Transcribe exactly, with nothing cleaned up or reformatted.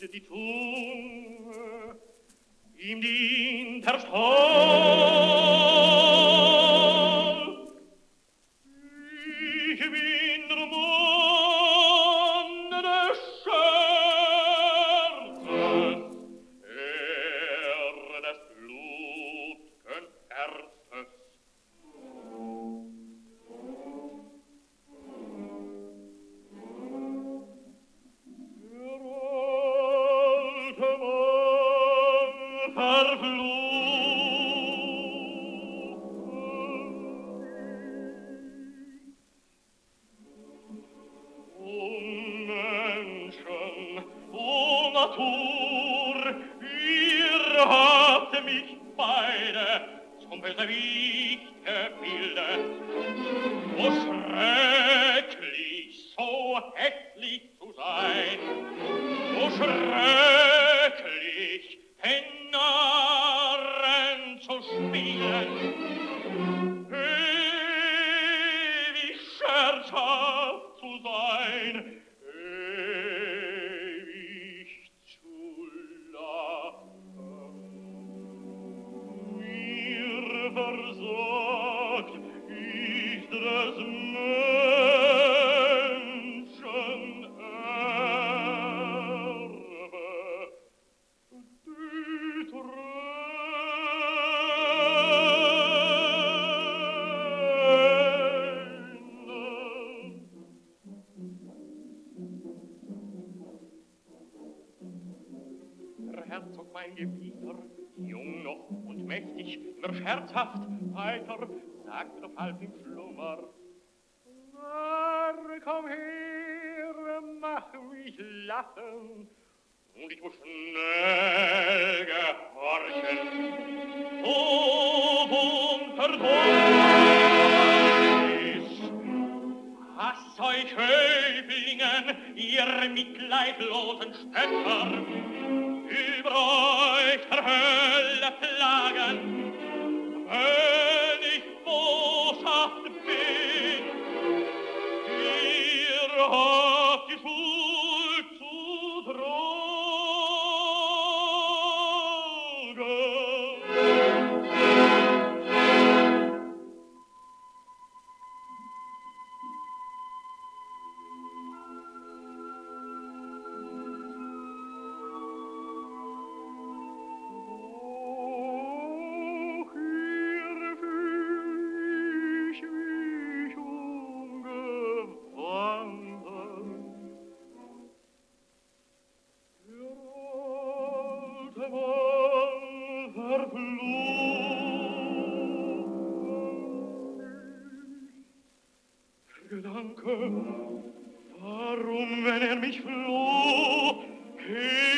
die Zunge, ihm dient der Stahl. Ich bin der Mann des Scherzes, er des blut'gen Herzes. Der alte Mann verflucht. O Menschen, o Natur, ihr habt mich beide zum Bösewicht gebildet. O schrecklich, so hässlich zu sein, o schrecklich, den Narren zu spielen, ewig scherzhaft zu sein, ewig zu lachen. Mir versagt ist des Menschen Erbe, die Tränen. Der Herzog mein Gebieter, jung noch und mächtig, immer scherzhaft, heiter, sagte doch halb im Schlummer: Narr, komm her, mach mich lachen. Und ich muss schnell gehorchen. So unterdeuts, hass euch Höflingen, ihr mitleidlosen Stöcker, über euch der Hölle plagen, wenn ich boshaft bin, ihr habt die Schuld zu tragen. Doch hier fühl ich mich umgewandelt. Der alte Mann verflucht mich. Der Gedanke, warum, wenn er mich floh,